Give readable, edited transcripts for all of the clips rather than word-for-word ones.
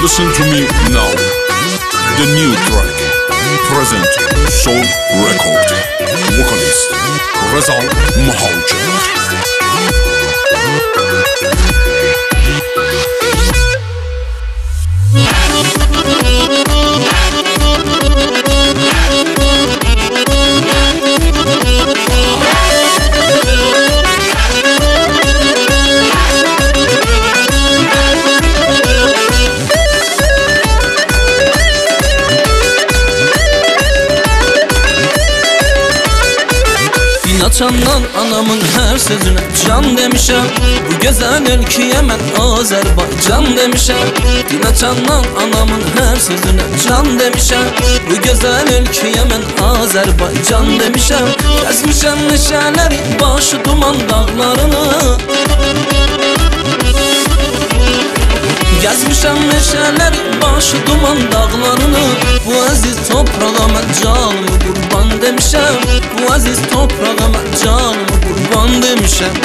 Listen to me now. The new track. Present Soul Record. Vocalist Rezal Mahalcı. Açandan anamın her sözüne can demişem. Bu güzel ülkeye ben Azerbaycan demişem. Dil açandan anamın her sözüne can demişem. Bu güzel ülkeye ben Azerbaycan demişem. Gezmişem neşeleri başı duman dağlarını. Gezmişem meşələri başı duman dağlarını. Bu aziz toprağa mən canımı qurban demişəm. Bu aziz toprağa mən canımı qurban demişəm.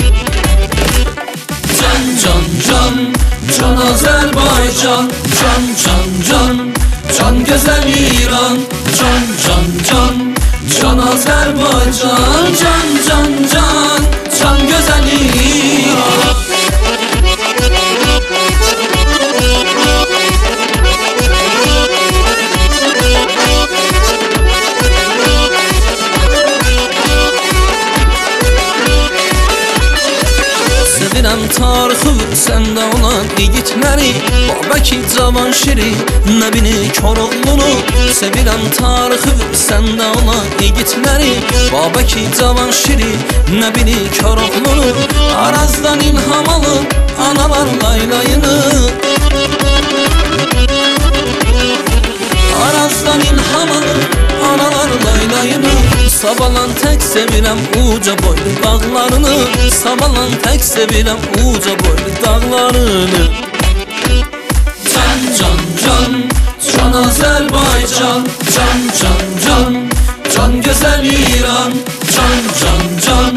Can can can, can Azərbaycan. Can can can, can gözəl İran. Can can can, can Azərbaycan. Can can can, can gözəl İran. Sevirəm tarixi səndə olan igidləri. Babəki Cavanşiri, Nəbini Koroğlunu. Sevirəm tarixi səndə olan igidləri. Babəki Cavanşiri, Nəbini Koroğlunu. Arazdan ilham alıb analar laylayını. Arazdan ilham alıb analar laylayını. Sabalan tək sevirəm uca boylu dağlarını. Sabalan tək sevirəm uca boylu dağlarını. Can can can, can Azərbaycan. Can can can, can gözəl İran. Can can can,